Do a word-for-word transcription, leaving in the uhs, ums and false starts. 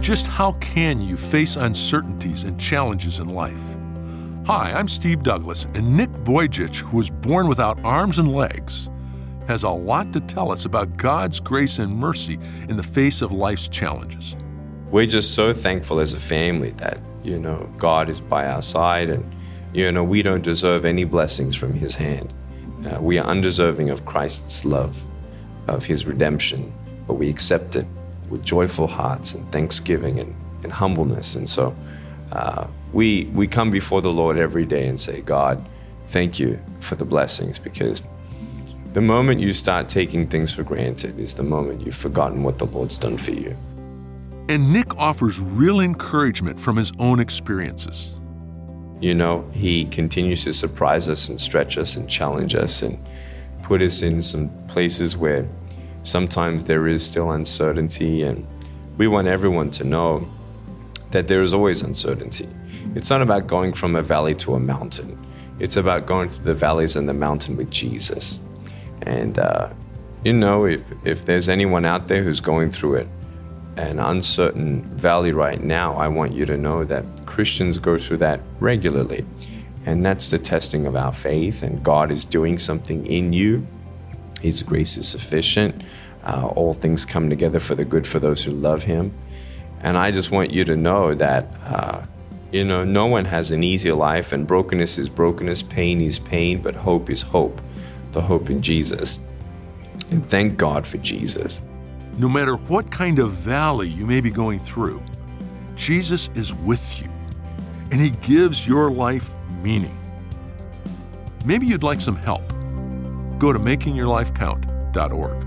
Just how can you face uncertainties and challenges in life? Hi, I'm Steve Douglas, and Nick Vujicic, who was born without arms and legs, has a lot to tell us about God's grace and mercy in the face of life's challenges. We're just so thankful as a family that, you know, God is by our side, and, you know, we don't deserve any blessings from His hand. Uh, we are undeserving of Christ's love, of His redemption, but we accept it with joyful hearts and thanksgiving and, and humbleness. And so uh, we we come before the Lord every day and say, God, thank you for the blessings, because the moment you start taking things for granted is the moment you've forgotten what the Lord's done for you. And Nick offers real encouragement from his own experiences. You know, he continues to surprise us and stretch us and challenge us and put us in some places where sometimes there is still uncertainty, and we want everyone to know that there is always uncertainty. It's not about going from a valley to a mountain. It's about going through the valleys and the mountain with Jesus. And, uh, you know, if, if there's anyone out there who's going through it, an uncertain valley right now, I want you to know that Christians go through that regularly. And that's the testing of our faith, and God is doing something in you. His grace is sufficient. Uh, all things come together for the good for those who love Him. And I just want you to know that, uh, you know, no one has an easy life, and brokenness is brokenness, pain is pain, but hope is hope, the hope in Jesus. And thank God for Jesus. No matter what kind of valley you may be going through, Jesus is with you, and He gives your life meaning. Maybe you'd like some help. Go to making your life count dot org.